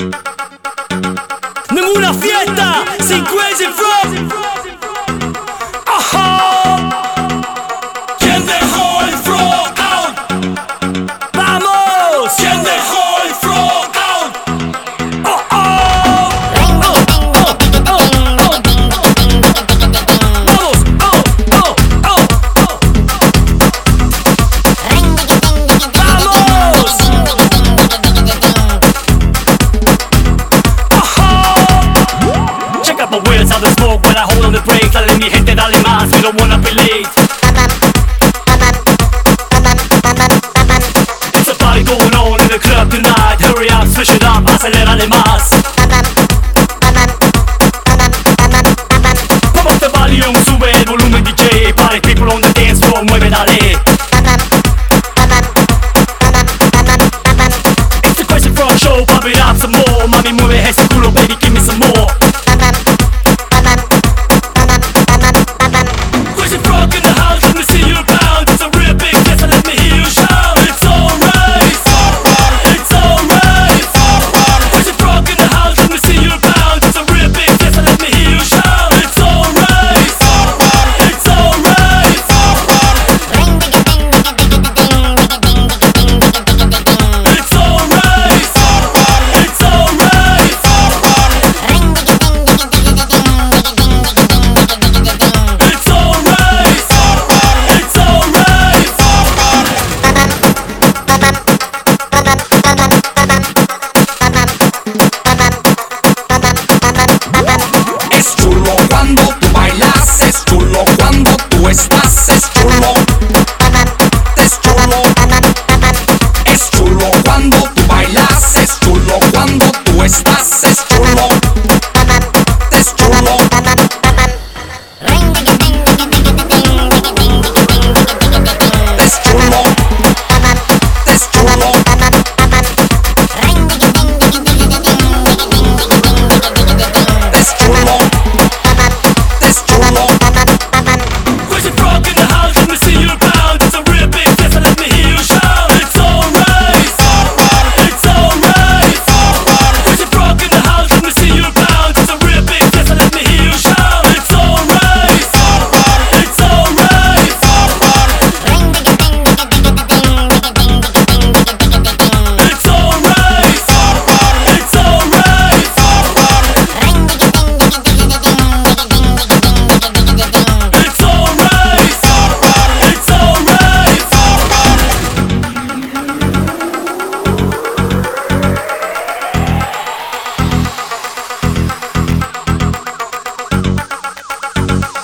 Ninguna fiesta sin Crazy Frog. ¿Quién dejó el frog out? ¡Vamos! ¿Quién dejó el frog out? ¡Oh, oh! ¡Vamos! ¡Oh, oh, oh! ¡Vamos! Check out my wheels, how they smoke when I hold on the brakes. Dale mi gente, dale más, we don't wanna be late. It's a party going on in the club tonight. Hurry up, switch it up, acelérale más. Pump up the volume, sube el volumen DJ. Party people on the dance floor, mueve, dale. It's the Crazy Frog Show, pump it up some more. Mami, mueve ese culo, baby, give me some more. Crazy Frog in the house, let me see you bounce. It's a real big dance, so let me hear you shout. It's alright, it's alright. Crazy Frog in the house, let me see you bounce. It's a real big dance, so let me hear you shout. It's alright, it's alright. It's alright, it's alright. It's alright, it's Es chulo cuando tú bailas, es chulo cuando tú estás, es chulo. Es chulo. Es chulo cuando tú bailas, es chulo cuando tú estás, es chulo.